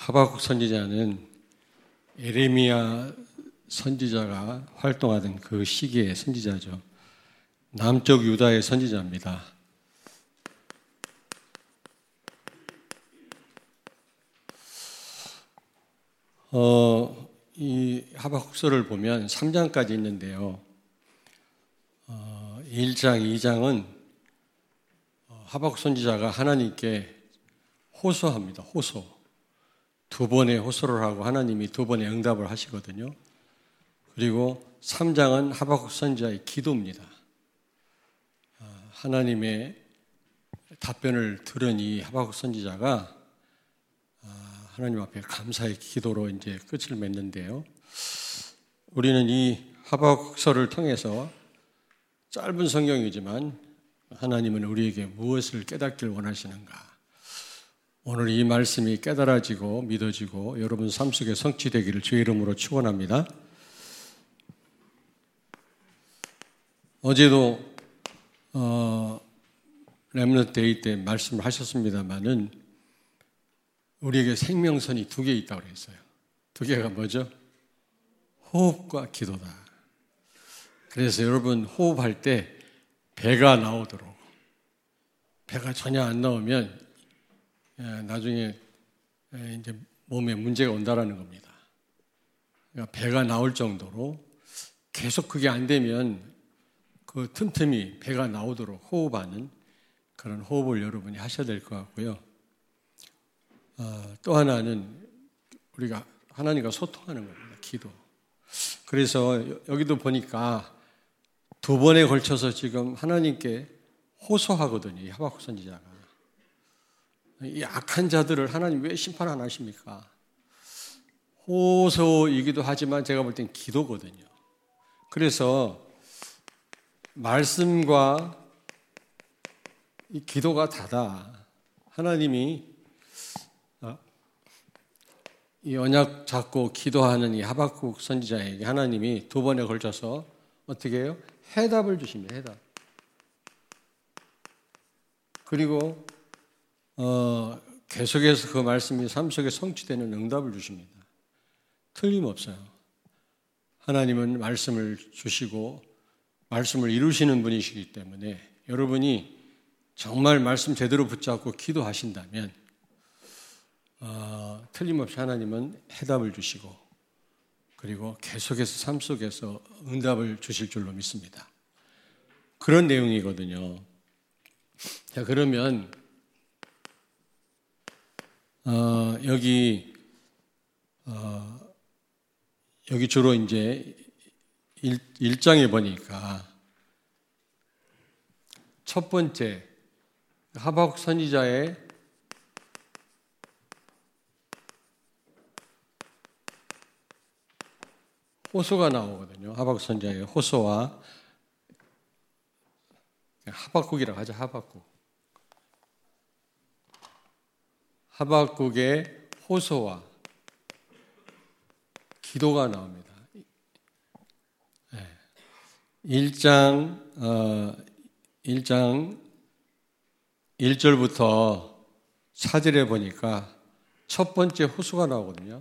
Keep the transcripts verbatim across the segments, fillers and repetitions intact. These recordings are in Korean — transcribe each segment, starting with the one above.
하박국 선지자는 예레미야 선지자가 활동하던 그 시기의 선지자죠. 남쪽 유다의 선지자입니다. 어, 이 하박국서를 보면 삼 장까지 있는데요. 어, 일 장, 이 장은 하박국 선지자가 하나님께 호소합니다. 호소. 두 번의 호소를 하고 하나님이 두 번의 응답을 하시거든요. 그리고 삼 장은 하박국 선지자의 기도입니다. 하나님의 답변을 들은 이 하박국 선지자가 하나님 앞에 감사의 기도로 이제 끝을 맺는데요. 우리는 이 하박국서를 통해서 짧은 성경이지만 하나님은 우리에게 무엇을 깨닫길 원하시는가? 오늘 이 말씀이 깨달아지고 믿어지고 여러분 삶 속에 성취되기를 주의 이름으로 축원합니다. 어제도 어, 렘넌트 데이 때 말씀을 하셨습니다마는 우리에게 생명선이 두 개 있다고 그랬어요. 두 개가 뭐죠? 호흡과 기도다. 그래서 여러분 호흡할 때 배가 나오도록, 배가 전혀 안 나오면 나중에 이제 몸에 문제가 온다라는 겁니다. 그러니까 배가 나올 정도로 계속 그게 안 되면 그 틈틈이 배가 나오도록 호흡하는 그런 호흡을 여러분이 하셔야 될 것 같고요. 어, 또 하나는 우리가 하나님과 소통하는 겁니다. 기도. 그래서 여기도 보니까 두 번에 걸쳐서 지금 하나님께 호소하거든요. 이 하박국 선지자가. 이 악한 자들을 하나님 왜 심판 안 하십니까? 호소이기도 하지만 제가 볼 땐 기도거든요. 그래서 말씀과 이 기도가 다다. 하나님이 이 언약 잡고 기도하는 이 하박국 선지자에게 하나님이 두 번에 걸쳐서 어떻게 해요? 해답을 주십니다. 해답. 그리고 어, 계속해서 그 말씀이 삶 속에 성취되는 응답을 주십니다. 틀림없어요. 하나님은 말씀을 주시고 말씀을 이루시는 분이시기 때문에 여러분이 정말 말씀 제대로 붙잡고 기도하신다면 어, 틀림없이 하나님은 해답을 주시고 그리고 계속해서 삶 속에서 응답을 주실 줄로 믿습니다. 그런 내용이거든요. 자, 그러면 어, 여기 어, 여기 주로 이제 일 장에 보니까 첫 번째 하박국 선지자의 호소가 나오거든요. 하박국 선지자의 호소와 하박국이라고 하죠. 하박국. 하박국의 호소와 기도가 나옵니다. 일 장, 어, 일 장 일 절부터 사 절에 보니까 첫 번째 호소가 나오거든요.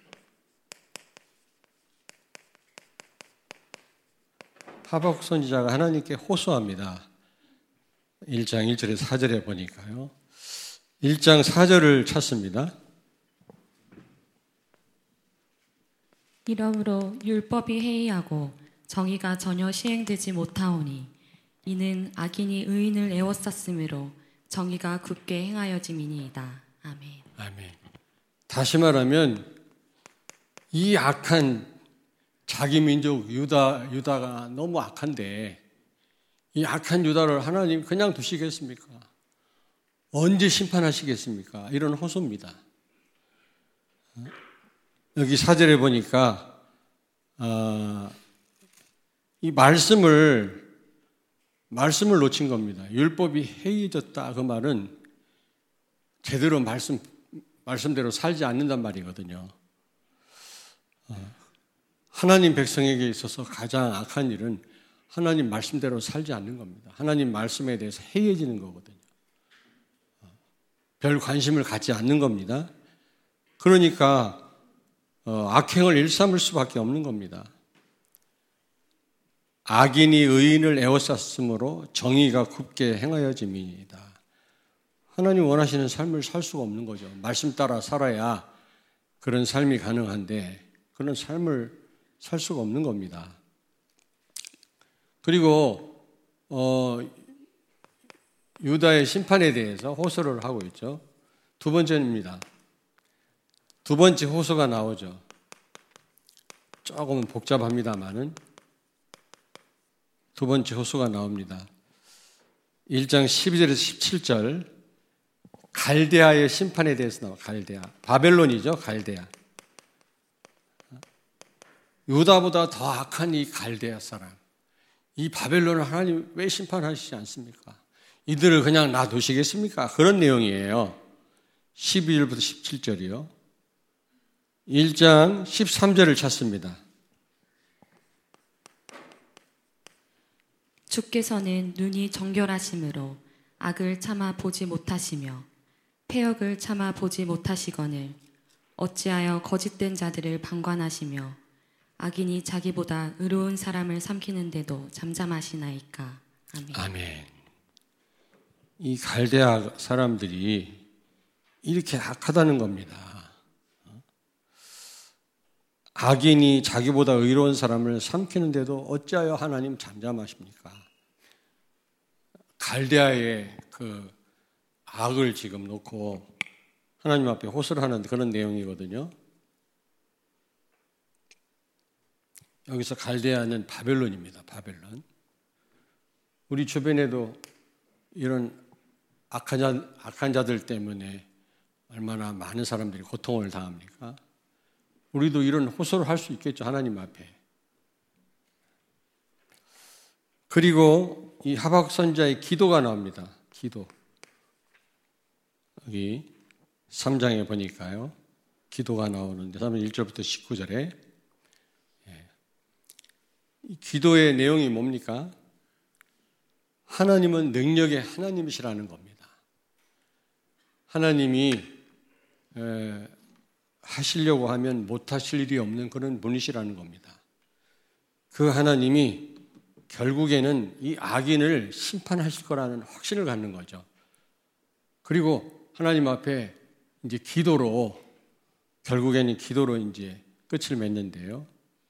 하박국 선지자가 하나님께 호소합니다. 일 장 일 절에서 사 절에 보니까요. 일 장 사 절을 찾습니다. 이러므로 율법이 해이하고 정의가 전혀 시행되지 못하오니 이는 악인이 의인을 애워쌌으므로 정의가 굳게 행하여짐이니이다. 아멘. 아멘. 다시 말하면 이 악한 자기 민족 유다, 유다가 너무 악한데 이 악한 유다를 하나님 그냥 두시겠습니까? 언제 심판하시겠습니까? 이런 호소입니다. 여기 사 절에 보니까 어, 이 말씀을 말씀을 놓친 겁니다. 율법이 해이해졌다. 그 말은 제대로 말씀 말씀대로 살지 않는단 말이거든요. 어, 하나님 백성에게 있어서 가장 악한 일은 하나님 말씀대로 살지 않는 겁니다. 하나님 말씀에 대해서 해이해지는 거거든요. 별 관심을 갖지 않는 겁니다. 그러니까 어, 악행을 일삼을 수밖에 없는 겁니다. 악인이 의인을 에워쌌으므로 정의가 굽게 행하여짐이니이다. 하나님 원하시는 삶을 살 수가 없는 거죠. 말씀 따라 살아야 그런 삶이 가능한데 그런 삶을 살 수가 없는 겁니다. 그리고 어, 유다의 심판에 대해서 호소를 하고 있죠. 두 번째입니다. 두 번째 호소가 나오죠. 조금은 복잡합니다만은 두 번째 호소가 나옵니다. 일 장 십이 절에서 십칠 절 갈대아의 심판에 대해서 나와. 갈대아. 바벨론이죠. 갈대아. 유다보다 더 악한 이 갈대아 사람. 이 바벨론을 하나님 왜 심판하시지 않습니까? 이들을 그냥 놔두시겠습니까? 그런 내용이에요. 십이 절부터 십칠 절이요. 일 장 십삼 절을 찾습니다. 주께서는 눈이 정결하심으로 악을 참아 보지 못하시며 패역을 참아 보지 못하시거늘 어찌하여 거짓된 자들을 방관하시며 악인이 자기보다 의로운 사람을 삼키는데도 잠잠하시나이까. 아멘. 아멘. 이 갈대아 사람들이 이렇게 악하다는 겁니다. 악인이 자기보다 의로운 사람을 삼키는데도 어찌하여 하나님 잠잠하십니까? 갈대아의 그 악을 지금 놓고 하나님 앞에 호소를 하는 그런 내용이거든요. 여기서 갈대아는 바벨론입니다. 바벨론. 우리 주변에도 이런 악한, 자, 악한 자들 때문에 얼마나 많은 사람들이 고통을 당합니까? 우리도 이런 호소를 할 수 있겠죠. 하나님 앞에. 그리고 이 하박국 선지자의 기도가 나옵니다. 기도. 여기 삼 장에 보니까요. 기도가 나오는데 일 절부터 십구 절에 이 기도의 내용이 뭡니까? 하나님은 능력의 하나님이시라는 겁니다. 하나님이 에, 하시려고 하면 못하실 일이 없는 그런 분이시라는 겁니다. 그 하나님이 결국에는 이 악인을 심판하실 거라는 확신을 갖는 거죠. 그리고 하나님 앞에 이제 기도로, 결국에는 기도로 이제 끝을 맺는데요.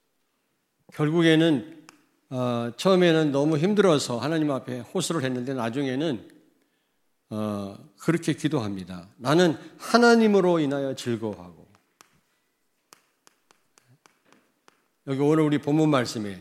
결국에는 어, 처음에는 너무 힘들어서 하나님 앞에 호소를 했는데 나중에는 어, 그렇게 기도합니다. 나는 하나님으로 인하여 즐거워하고. 여기 오늘 우리 본문 말씀에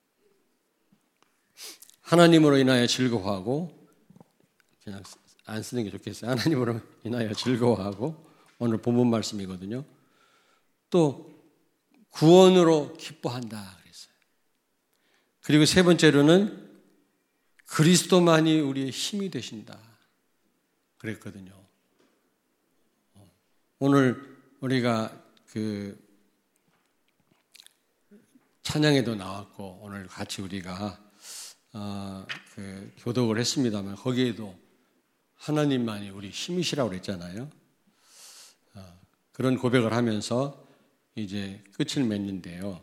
하나님으로 인하여 즐거워하고, 그냥 안 쓰는 게 좋겠어요. 하나님으로 인하여 즐거워하고, 오늘 본문 말씀이거든요. 또 구원으로 기뻐한다 그랬어요. 그리고 세 번째로는 그리스도만이 우리의 힘이 되신다 그랬거든요. 오늘 우리가 그 찬양에도 나왔고 오늘 같이 우리가 어, 그 교독을 했습니다만 거기에도 하나님만이 우리 힘이시라고 그랬잖아요. 어, 그런 고백을 하면서 이제 끝을 맺는데요.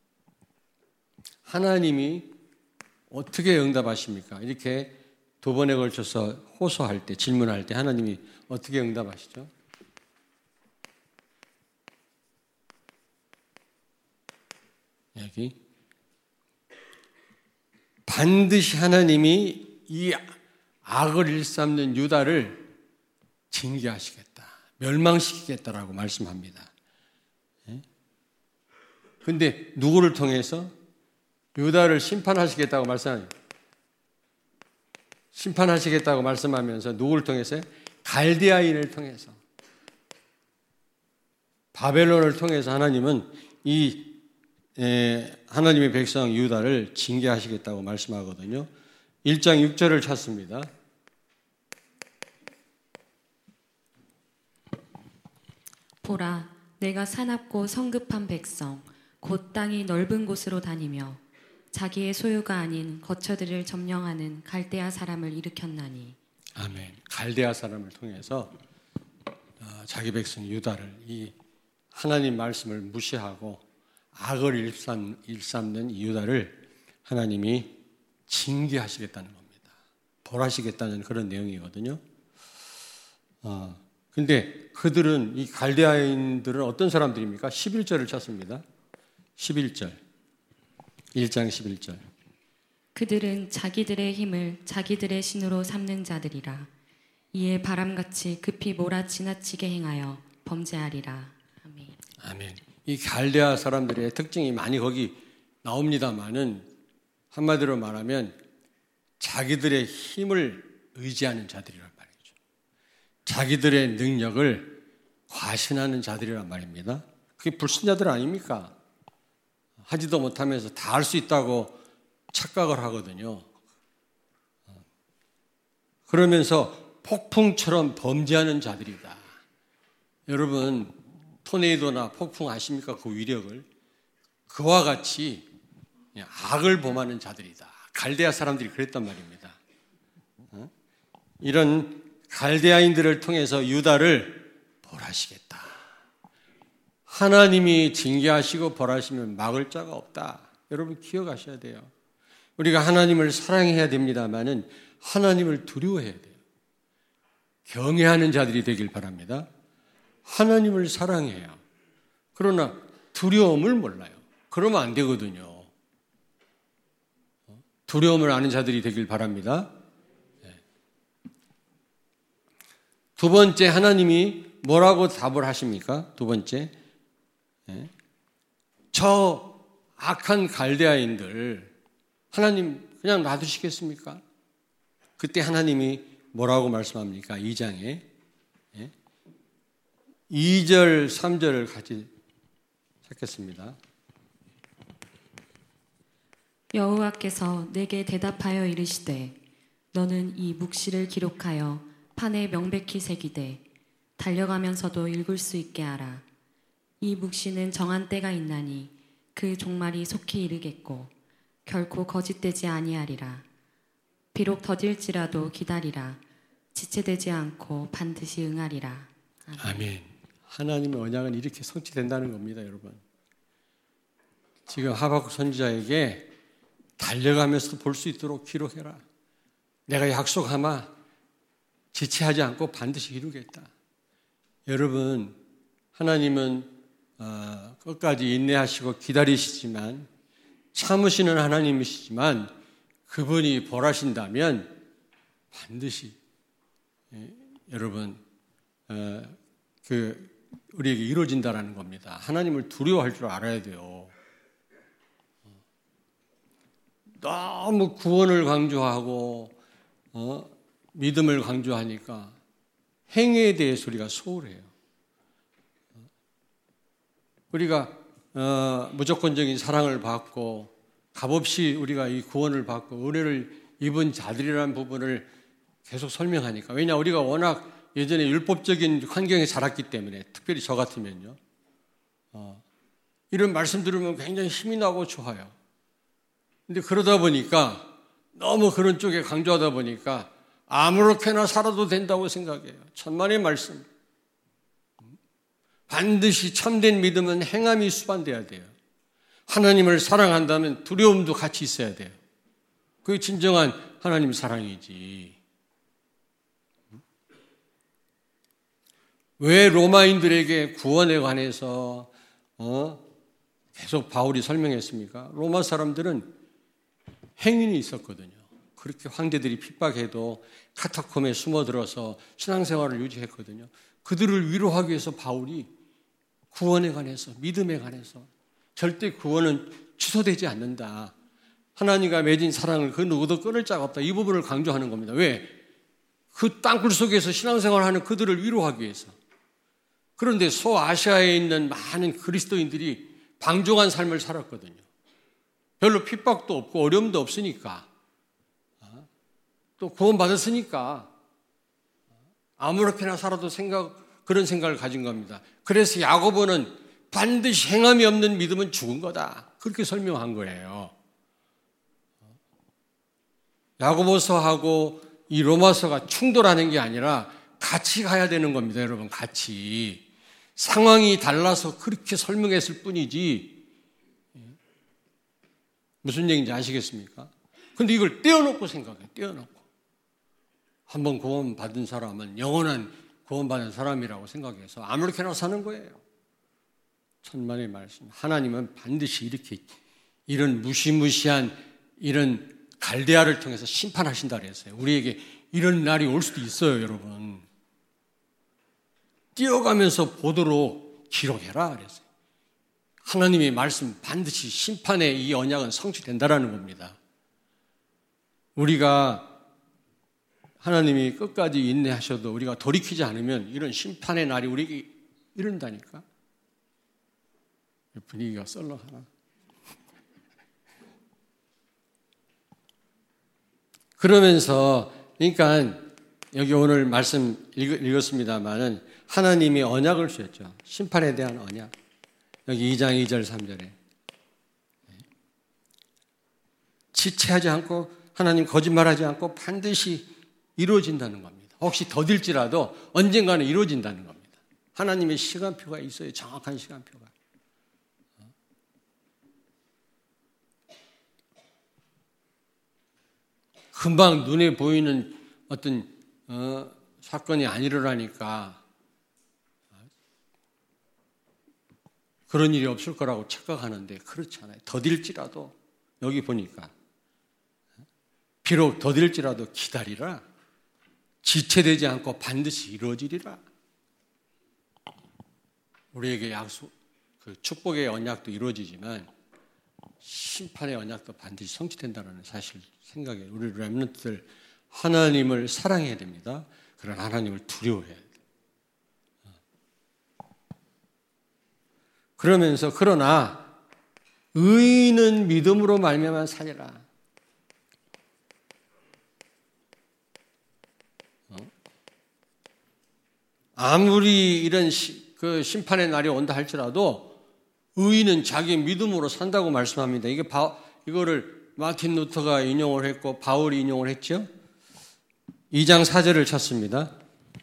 하나님이 어떻게 응답하십니까? 이렇게 두 번에 걸쳐서 호소할 때, 질문할 때 하나님이 어떻게 응답하시죠? 여기 반드시 하나님이 이 악을 일삼는 유다를 징계하시겠다, 멸망시키겠다라고 말씀합니다. 그런데 누구를 통해서? 유다를 심판하시겠다고 말씀하니 심판하시겠다고 말씀하면서 누구를 통해서? 갈대아인을 통해서, 바벨론을 통해서 하나님은 이 에, 하나님의 백성 유다를 징계하시겠다고 말씀하거든요. 일 장 육 절을 찾습니다. 보라, 내가 사납고 성급한 백성 곧 땅이 넓은 곳으로 다니며 자기의 소유가 아닌 거처들을 점령하는 갈대아 사람을 일으켰나니. 아멘. 갈대아 사람을 통해서 자기 백성 유다를, 이 하나님 말씀을 무시하고 악을 일삼, 일삼는 유다를 하나님이 징계하시겠다는 겁니다. 벌하시겠다는 그런 내용이거든요. 어, 근데 그들은, 이 갈대아인들은 어떤 사람들입니까? 십일 절을 찾습니다. 십일 절. 일 장 십일 절. 그들은 자기들의 힘을 자기들의 신으로 삼는 자들이라. 이에 바람같이 급히 몰아 지나치게 행하여 범죄하리라. 아멘. 아멘. 이 갈대아 사람들의 특징이 많이 거기 나옵니다만은 한마디로 말하면 자기들의 힘을 의지하는 자들이란 말이죠. 자기들의 능력을 과신하는 자들이란 말입니다. 그게 불신자들 아닙니까? 하지도 못하면서 다 할 수 있다고 착각을 하거든요. 그러면서 폭풍처럼 범죄하는 자들이다. 여러분, 토네이도나 폭풍 아십니까? 그 위력을. 그와 같이 악을 범하는 자들이다. 갈대아 사람들이 그랬단 말입니다. 이런 갈대아인들을 통해서 유다를 벌하시겠다. 하나님이 징계하시고 벌하시면 막을 자가 없다. 여러분 기억하셔야 돼요. 우리가 하나님을 사랑해야 됩니다만은 하나님을 두려워해야 돼요. 경외하는 자들이 되길 바랍니다. 하나님을 사랑해요. 그러나 두려움을 몰라요. 그러면 안 되거든요. 두려움을 아는 자들이 되길 바랍니다. 두 번째, 하나님이 뭐라고 답을 하십니까? 두 번째, 저 악한 갈대아인들 하나님 그냥 놔두시겠습니까? 그때 하나님이 뭐라고 말씀합니까? 이 장에 이 절, 삼 절을 같이 찾겠습니다. 여호와께서 내게 대답하여 이르시되 너는 이 묵시를 기록하여 판에 명백히 새기되 달려가면서도 읽을 수 있게 하라. 이 묵시는 정한 때가 있나니 그 종말이 속히 이르겠고 결코 거짓되지 아니하리라. 비록 더딜지라도 기다리라. 지체되지 않고 반드시 응하리라. 아멘. 아멘. 하나님의 언약은 이렇게 성취된다는 겁니다, 여러분. 지금 하박국 선지자에게 달려가면서 볼 수 있도록 기록해라. 내가 약속하마 지체하지 않고 반드시 이루겠다. 여러분, 하나님은 어, 끝까지 인내하시고 기다리시지만 참으시는 하나님이시지만 그분이 벌하신다면 반드시 예, 여러분 어, 그 우리에게 이루어진다라는 겁니다. 하나님을 두려워할 줄 알아야 돼요. 너무 구원을 강조하고 어, 믿음을 강조하니까 행위에 대해서 우리가 소홀해요. 우리가 어, 무조건적인 사랑을 받고 값없이 우리가 이 구원을 받고 은혜를 입은 자들이라는 부분을 계속 설명하니까, 왜냐 우리가 워낙 예전에 율법적인 환경에 자랐기 때문에, 특별히 저 같으면요 어, 이런 말씀 들으면 굉장히 힘이 나고 좋아요. 근데 그러다 보니까 너무 그런 쪽에 강조하다 보니까 아무렇게나 살아도 된다고 생각해요. 천만의 말씀. 반드시 참된 믿음은 행함이 수반돼야 돼요. 하나님을 사랑한다면 두려움도 같이 있어야 돼요. 그게 진정한 하나님 사랑이지. 왜 로마인들에게 구원에 관해서 어? 계속 바울이 설명했습니까? 로마 사람들은 행인이 있었거든요. 그렇게 황제들이 핍박해도 카타콤에 숨어들어서 신앙생활을 유지했거든요. 그들을 위로하기 위해서 바울이 구원에 관해서, 믿음에 관해서 절대 구원은 취소되지 않는다. 하나님과 맺은 사랑을 그 누구도 끊을 자가 없다. 이 부분을 강조하는 겁니다. 왜? 그 땅굴 속에서 신앙생활하는 그들을 위로하기 위해서. 그런데 소아시아에 있는 많은 그리스도인들이 방종한 삶을 살았거든요. 별로 핍박도 없고 어려움도 없으니까, 또 구원받았으니까 아무렇게나 살아도 생각, 그런 생각을 가진 겁니다. 그래서 야고보는 반드시 행함이 없는 믿음은 죽은 거다. 그렇게 설명한 거예요. 야고보서하고 이 로마서가 충돌하는 게 아니라 같이 가야 되는 겁니다, 여러분. 같이. 상황이 달라서 그렇게 설명했을 뿐이지 무슨 얘기인지 아시겠습니까? 근데 이걸 떼어놓고 생각해. 떼어놓고. 한번 구원받은 사람은 영원한 구원받은 사람이라고 생각해서 아무렇게나 사는 거예요. 천만의 말씀. 하나님은 반드시 이렇게 이런 무시무시한 이런 갈대아를 통해서 심판하신다 그랬어요. 우리에게 이런 날이 올 수도 있어요, 여러분. 뛰어가면서 보도록 기록해라 그랬어요. 하나님의 말씀 반드시 심판의 이 언약은 성취된다라는 겁니다. 우리가 하나님이 끝까지 인내하셔도 우리가 돌이키지 않으면 이런 심판의 날이 우리에게 이른다니까. 분위기가 썰렁하나. 그러면서 그러니까 여기 오늘 말씀 읽었습니다마는 하나님이 언약을 주셨죠. 심판에 대한 언약. 여기 이 장 이 절 삼 절에 지체하지 않고 하나님 거짓말하지 않고 반드시 이루어진다는 겁니다. 혹시 더딜지라도 언젠가는 이루어진다는 겁니다. 하나님의 시간표가 있어요. 정확한 시간표가. 금방 눈에 보이는 어떤 어, 사건이 아니라니까 그런 일이 없을 거라고 착각하는데 그렇지 않아요. 더딜지라도 여기 보니까 비록 더딜지라도 기다리라. 지체되지 않고 반드시 이루어지리라. 우리에게 약속, 그 축복의 언약도 이루어지지만 심판의 언약도 반드시 성취된다는 사실 생각에 우리 렘넌트들 하나님을 사랑해야 됩니다. 그러나 하나님을 두려워해야 돼요. 그러면서 그러나 의인은 믿음으로 말미암아 살리라. 아무리 이런 시, 그 심판의 날이 온다 할지라도 의인은 자기 믿음으로 산다고 말씀합니다. 이게 바, 이거를 마틴 루터가 인용을 했고 바울이 인용을 했죠. 이 장 사 절을 찾습니다.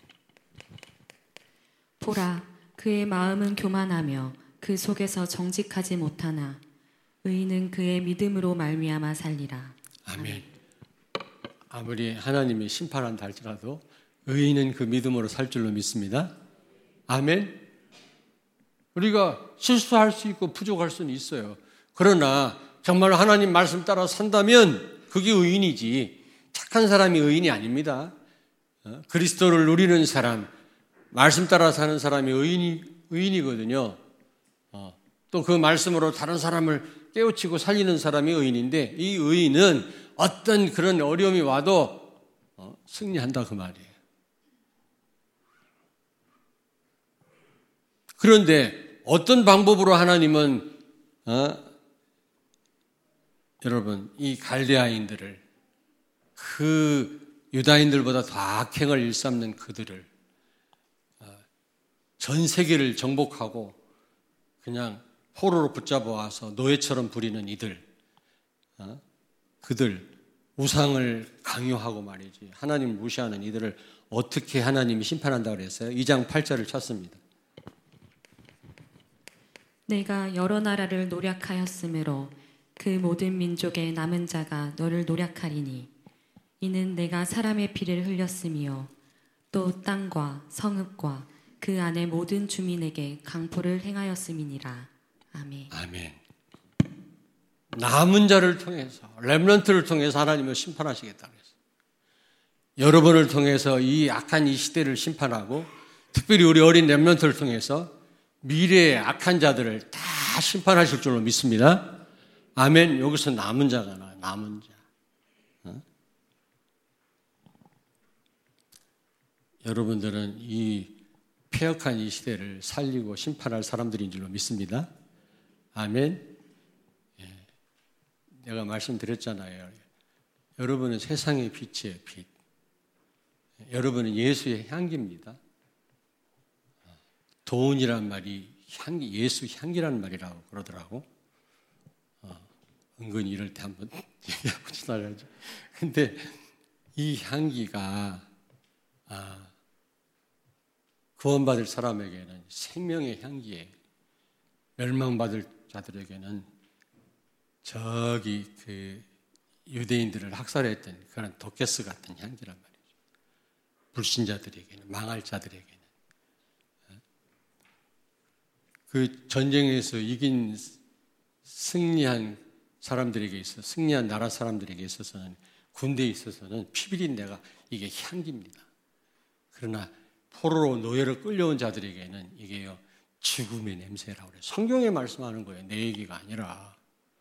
보라, 그의 마음은 교만하며 그 속에서 정직하지 못하나 의인은 그의 믿음으로 말미암아 살리라. 아멘. 아무리 하나님이 심판한다 할지라도 의인은 그 믿음으로 살 줄로 믿습니다. 아멘. 우리가 실수할 수 있고 부족할 수는 있어요. 그러나 정말 하나님 말씀 따라 산다면 그게 의인이지 착한 사람이 의인이 아닙니다. 그리스도를 누리는 사람, 말씀 따라 사는 사람이 의인이, 의인이거든요. 또 그 말씀으로 다른 사람을 깨우치고 살리는 사람이 의인인데 이 의인은 어떤 그런 어려움이 와도 승리한다 그 말이에요. 그런데 어떤 방법으로 하나님은 어? 여러분 이 갈대아인들을 그 유다인들보다 더 악행을 일삼는 그들을 어, 전 세계를 정복하고 그냥 포로로 붙잡아 와서 노예처럼 부리는 이들 어? 그들 우상을 강요하고 말이지 하나님을 무시하는 이들을 어떻게 하나님이 심판한다고 그랬어요? 이 장 팔 절을 찾습니다. 내가 여러 나라를 노략하였으므로 그 모든 민족의 남은 자가 너를 노략하리니 이는 내가 사람의 피를 흘렸으며 또 땅과 성읍과 그 안의 모든 주민에게 강포를 행하였음이니라. 아멘. 아멘. 남은 자를 통해서 렘넌트를 통해서 하나님을 심판하시겠다 그랬어요. 여러분을 통해서 이 악한 이 시대를 심판하고 특별히 우리 어린 렘넌트를 통해서 미래의 악한 자들을 다 심판하실 줄로 믿습니다. 아멘. 여기서 남은 자가 나와요. 남은 자. 어? 여러분들은 이 폐역한 이 시대를 살리고 심판할 사람들인 줄로 믿습니다. 아멘. 예. 내가 말씀드렸잖아요. 여러분은 세상의 빛이에요. 빛. 여러분은 예수의 향기입니다. 도운이란 말이 향기, 예수 향기라는 말이라고 그러더라고. 어, 은근히 이럴 때 한번 얘기하고 지나가죠. 근데 이 향기가 아, 구원받을 사람에게는 생명의 향기에, 멸망받을 자들에게는 저기 그 유대인들을 학살했던 그런 도케스 같은 향기란 말이죠. 불신자들에게는, 망할 자들에게는. 그 전쟁에서 이긴 승리한 사람들에게 있어, 승리한 나라 사람들에게 있어서는, 군대에 있어서는 피비린내가 이게 향기입니다. 그러나 포로로 노예로 끌려온 자들에게는 이게요, 죽음의 냄새라고 그래요. 성경에 말씀하는 거예요. 내 얘기가 아니라.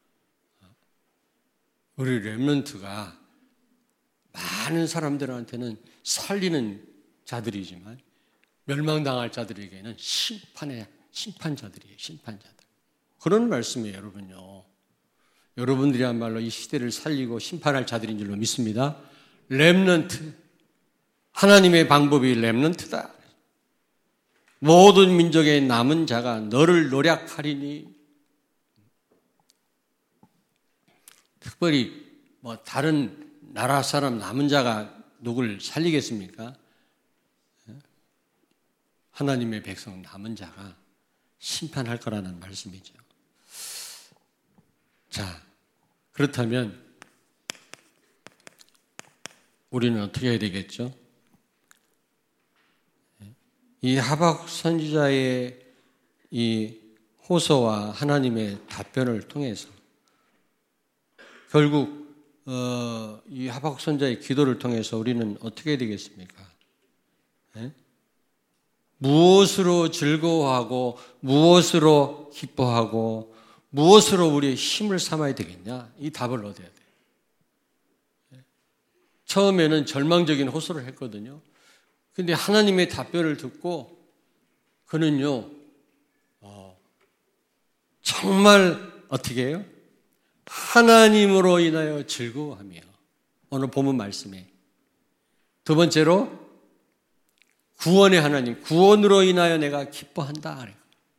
우리 렘넌트가 많은 사람들한테는 살리는 자들이지만 멸망당할 자들에게는 심판의 심판자들이에요. 심판자들. 그런 말씀이에요, 여러분요. 여러분들이야말로 이 시대를 살리고 심판할 자들인 줄로 믿습니다. 렘넌트. 하나님의 방법이 렘넌트다. 모든 민족의 남은 자가 너를 노략하리니. 특별히 뭐 다른 나라 사람 남은 자가 누굴 살리겠습니까? 하나님의 백성 남은 자가 심판할 거라는 말씀이죠. 자, 그렇다면 우리는 어떻게 해야 되겠죠? 이 하박국 선지자의 이 호소와 하나님의 답변을 통해서 결국 어, 이 하박국 선지자의 기도를 통해서 우리는 어떻게 해야 되겠습니까? 네? 무엇으로 즐거워하고 무엇으로 기뻐하고 무엇으로 우리의 힘을 삼아야 되겠냐? 이 답을 얻어야 돼요. 처음에는 절망적인 호소를 했거든요. 그런데 하나님의 답변을 듣고 그는요, 어, 정말 어떻게 해요? 하나님으로 인하여 즐거워하며, 오늘 본문 말씀에 두 번째로 구원의 하나님, 구원으로 인하여 내가 기뻐한다 그래요.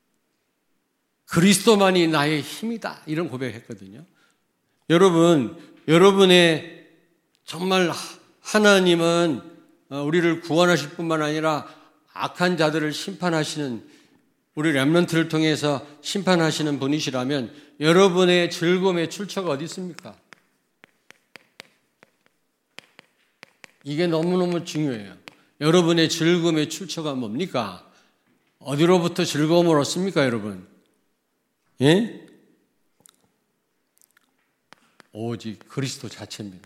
그리스도만이 나의 힘이다 이런 고백했거든요. 여러분, 여러분의 정말 하나님은 우리를 구원하실 뿐만 아니라 악한 자들을 심판하시는, 우리 렘넌트를 통해서 심판하시는 분이시라면 여러분의 즐거움의 출처가 어디 있습니까? 이게 너무너무 중요해요. 여러분의 즐거움의 출처가 뭡니까? 어디로부터 즐거움을 얻습니까, 여러분? 예? 오직 그리스도 자체입니다.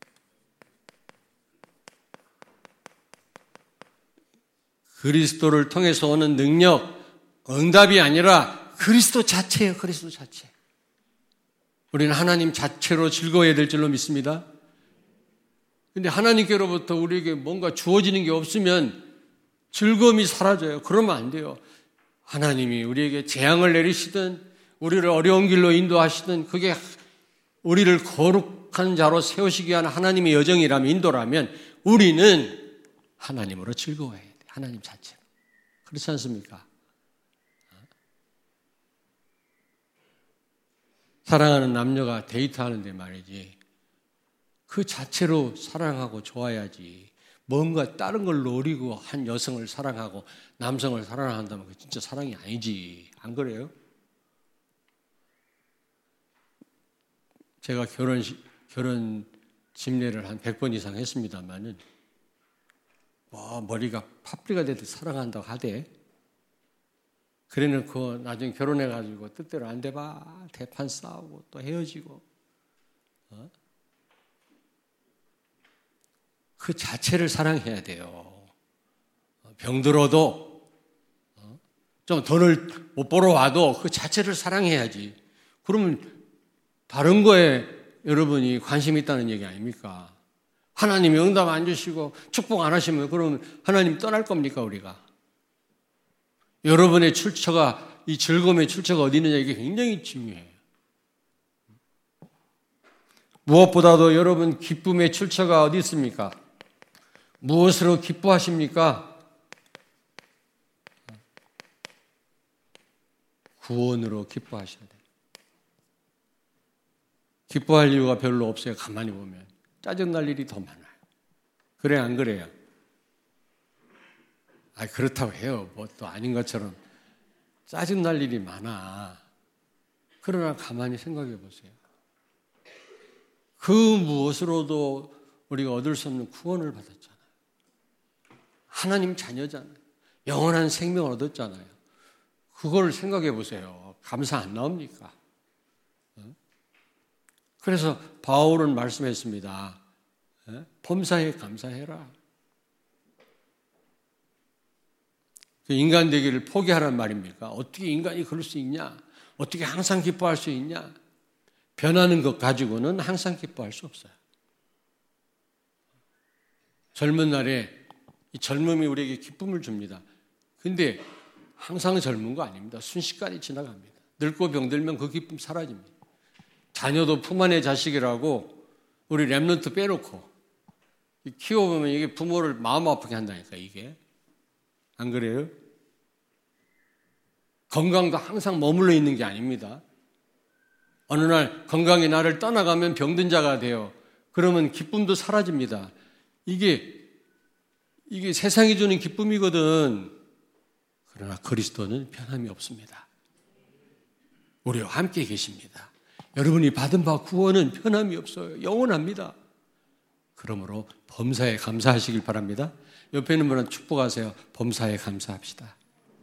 그리스도를 통해서 오는 능력, 응답이 아니라 그리스도 자체예요. 그리스도 자체. 우리는 하나님 자체로 즐거워야 될 줄로 믿습니다. 그런데 하나님께로부터 우리에게 뭔가 주어지는 게 없으면 즐거움이 사라져요. 그러면 안 돼요. 하나님이 우리에게 재앙을 내리시든 우리를 어려운 길로 인도하시든 그게 우리를 거룩한 자로 세우시기 위한 하나님의 여정이라면, 인도라면 우리는 하나님으로 즐거워해야 돼요. 하나님 자체로. 그렇지 않습니까? 사랑하는 남녀가 데이트하는데 말이지, 그 자체로 사랑하고 좋아야지. 뭔가 다른 걸 노리고 한 여성을 사랑하고 남성을 사랑한다면 그게 진짜 사랑이 아니지. 안 그래요? 제가 결혼, 결혼 집례를 한 백 번 이상 했습니다만은, 뭐, 머리가 파뿌리가 되듯 사랑한다고 하대. 그래 놓고 나중에 결혼해가지고 뜻대로 안 돼봐. 대판 싸우고 또 헤어지고. 어? 그 자체를 사랑해야 돼요. 병들어도, 어? 좀 돈을 못 벌어 와도 그 자체를 사랑해야지. 그러면 다른 거에 여러분이 관심 있다는 얘기 아닙니까? 하나님이 응답 안 주시고 축복 안 하시면 그러면 하나님 떠날 겁니까, 우리가? 여러분의 출처가, 이 즐거움의 출처가 어디 있느냐, 이게 굉장히 중요해요. 무엇보다도 여러분 기쁨의 출처가 어디 있습니까? 무엇으로 기뻐하십니까? 구원으로 기뻐하셔야 돼요. 기뻐할 이유가 별로 없어요. 가만히 보면 짜증날 일이 더 많아요. 그래 안 그래요? 아, 그렇다고 해요. 뭐 또 아닌 것처럼 짜증날 일이 많아. 그러나 가만히 생각해 보세요. 그 무엇으로도 우리가 얻을 수 없는 구원을 받았잖아요. 하나님 자녀잖아요. 영원한 생명을 얻었잖아요. 그걸 생각해 보세요. 감사 안 나옵니까? 그래서 바울은 말씀했습니다. 범사에 감사해라. 인간 되기를 포기하란 말입니까? 어떻게 인간이 그럴 수 있냐? 어떻게 항상 기뻐할 수 있냐? 변하는 것 가지고는 항상 기뻐할 수 없어요. 젊은 날에 이 젊음이 우리에게 기쁨을 줍니다. 근데 항상 젊은 거 아닙니다. 순식간에 지나갑니다. 늙고 병들면 그 기쁨 사라집니다. 자녀도 품 안의 자식이라고 우리 랩런트 빼놓고 키워보면 이게 부모를 마음 아프게 한다니까, 이게. 안 그래요? 건강도 항상 머물러 있는 게 아닙니다. 어느 날 건강이 나를 떠나가면 병든 자가 돼요. 그러면 기쁨도 사라집니다. 이게, 이게 세상이 주는 기쁨이거든. 그러나 그리스도는 변함이 없습니다. 우리와 함께 계십니다. 여러분이 받은 바 구원은 변함이 없어요. 영원합니다. 그러므로 범사에 감사하시길 바랍니다. 옆에 있는 분은 축복하세요. 범사에 감사합시다.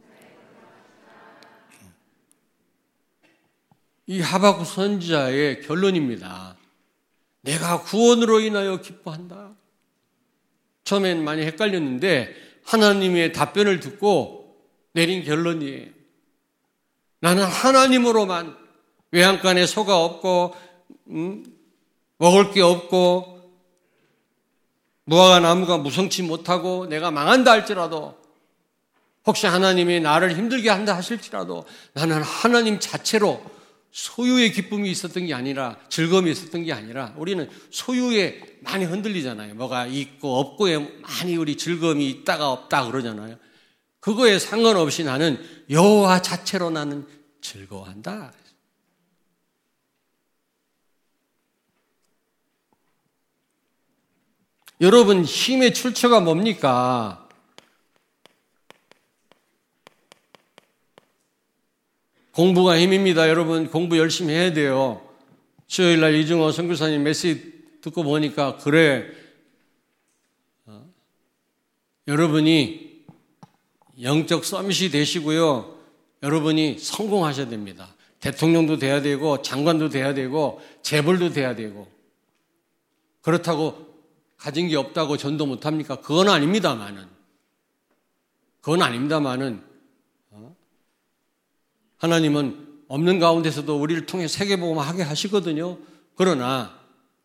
이 하박국 선지자의 결론입니다. 내가 구원으로 인하여 기뻐한다. 처음엔 많이 헷갈렸는데 하나님의 답변을 듣고 내린 결론이에요. 나는 하나님으로만, 외양간에 소가 없고 음, 먹을 게 없고 무화과 나무가 무성치 못하고 내가 망한다 할지라도, 혹시 하나님이 나를 힘들게 한다 하실지라도 나는 하나님 자체로 소유의 기쁨이 있었던 게 아니라, 즐거움이 있었던 게 아니라, 우리는 소유에 많이 흔들리잖아요. 뭐가 있고 없고에 많이 우리 즐거움이 있다가 없다 그러잖아요. 그거에 상관없이 나는 여호와 자체로 나는 즐거워한다. 여러분, 힘의 출처가 뭡니까? 공부가 힘입니다. 여러분, 공부 열심히 해야 돼요. 수요일날 이중호 선교사님 메시지 듣고 보니까 그래, 어? 여러분이 영적 서밋이 되시고요. 여러분이 성공하셔야 됩니다. 대통령도 돼야 되고 장관도 돼야 되고 재벌도 돼야 되고. 그렇다고 가진 게 없다고 전도 못합니까? 그건 아닙니다만은. 그건 아닙니다만은 어? 하나님은 없는 가운데서도 우리를 통해 세계복음하게 하시거든요. 그러나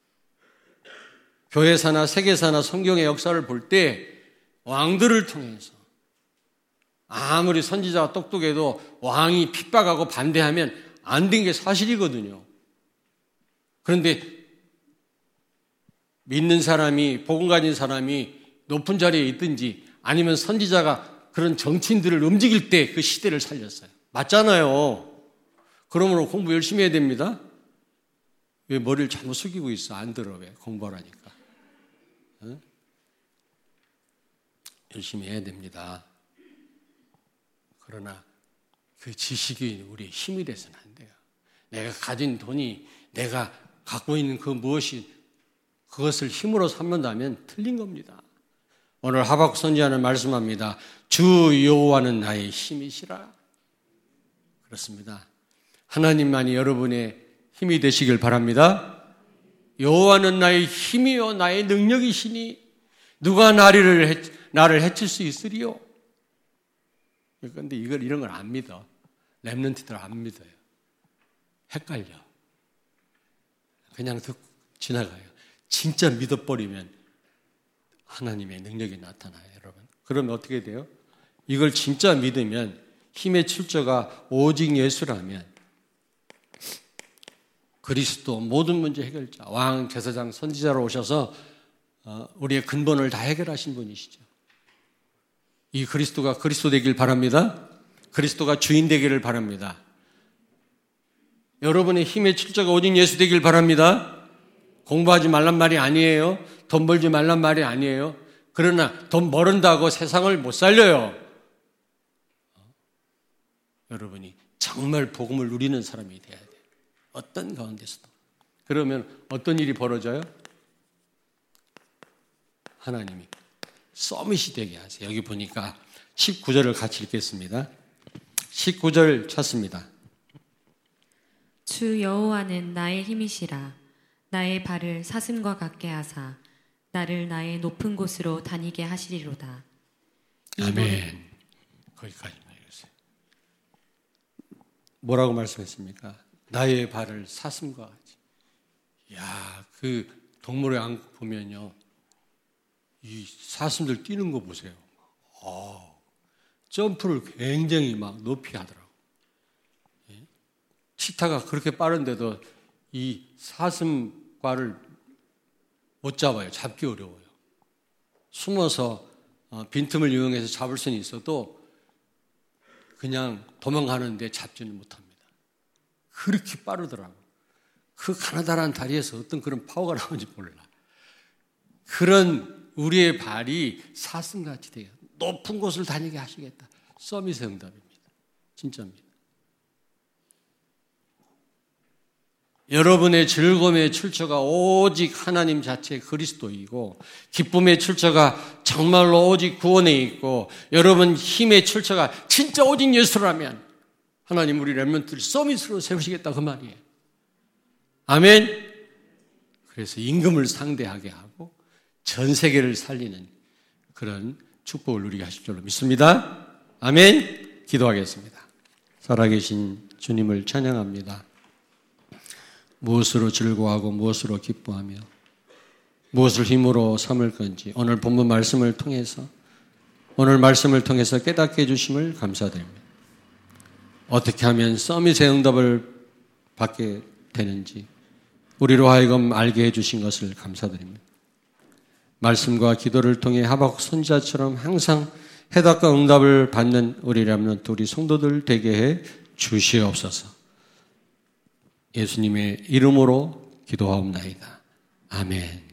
교회사나 세계사나 성경의 역사를 볼 때 왕들을 통해서, 아무리 선지자가 똑똑해도 왕이 핍박하고 반대하면 안 된 게 사실이거든요. 그런데 믿는 사람이, 복음 가진 사람이 높은 자리에 있든지 아니면 선지자가 그런 정치인들을 움직일 때 그 시대를 살렸어요. 맞잖아요. 그러므로 공부 열심히 해야 됩니다. 왜 머리를 잘못 숙이고 있어? 안 들어. 왜? 공부하라니까. 어? 열심히 해야 됩니다. 그러나 그 지식이 우리의 힘이 돼서는 안 돼요. 내가 가진 돈이, 내가 갖고 있는 그 무엇이 그것을 힘으로 삼는다면 틀린 겁니다. 오늘 하박국 선지자는 말씀합니다. 주 여호와는 나의 힘이시라. 그렇습니다. 하나님만이 여러분의 힘이 되시길 바랍니다. 여호와는 나의 힘이요 나의 능력이시니 누가 나를, 해, 나를 해칠 수 있으리요? 그런데 이걸, 이런 걸 안 믿어. 랩런트들 안 믿어요. 헷갈려. 그냥 듣고 지나가요. 진짜 믿어버리면 하나님의 능력이 나타나요, 여러분. 그러면 어떻게 돼요? 이걸 진짜 믿으면, 힘의 출처가 오직 예수라면 그리스도 모든 문제 해결자, 왕, 제사장, 선지자로 오셔서 우리의 근본을 다 해결하신 분이시죠. 이 그리스도가 그리스도 되길 바랍니다. 그리스도가 주인 되기를 바랍니다. 여러분의 힘의 출처가 오직 예수 되길 바랍니다. 공부하지 말란 말이 아니에요. 돈 벌지 말란 말이 아니에요. 그러나 돈 벌은다고 세상을 못 살려요. 여러분이 정말 복음을 누리는 사람이 돼야 돼요. 어떤 가운데서도. 그러면 어떤 일이 벌어져요? 하나님이 서밋이 되게 하세요. 여기 보니까 십구 절을 같이 읽겠습니다. 십구 절 찾습니다. 주 여호와는 나의 힘이시라. 나의 발을 사슴과 같게 하사 나를 나의 높은 곳으로 다니게 하시리로다. 아멘. 거기까지만 읽으세요. 뭐라고 말씀했습니까? 나의 발을 사슴과 같이. 야, 그 동물의 안 보면요, 이 사슴들 뛰는 거 보세요. 오, 점프를 굉장히 막 높이 하더라고. 예? 치타가 그렇게 빠른데도 이 사슴과를 못 잡아요. 잡기 어려워요. 숨어서 빈틈을 이용해서 잡을 수는 있어도 그냥 도망가는데 잡지는 못합니다. 그렇게 빠르더라고. 그 가나다란 다리에서 어떤 그런 파워가 나오는지 몰라. 그런 우리의 발이 사슴같이 되게 높은 곳을 다니게 하시겠다. 서밋의 응답입니다. 진짜입니다. 여러분의 즐거움의 출처가 오직 하나님 자체 그리스도이고, 기쁨의 출처가 정말로 오직 구원에 있고, 여러분 힘의 출처가 진짜 오직 예수라면 하나님 우리 렘넌트를 서밋으로 세우시겠다 그 말이에요. 아멘. 그래서 임금을 상대하게 하고 전 세계를 살리는 그런 축복을 누리게 하실 줄로 믿습니다. 아멘. 기도하겠습니다. 살아계신 주님을 찬양합니다. 무엇으로 즐거워하고 무엇으로 기뻐하며 무엇을 힘으로 삼을 건지 오늘 본문 말씀을 통해서 오늘 말씀을 통해서 깨닫게 해주심을 감사드립니다. 어떻게 하면 서밋의 응답을 받게 되는지 우리로 하여금 알게 해주신 것을 감사드립니다. 말씀과 기도를 통해 하박국 선지자처럼 항상 해답과 응답을 받는 우리 렘넌트 우리 성도들 되게 해 주시옵소서. 예수님의 이름으로 기도하옵나이다. 아멘.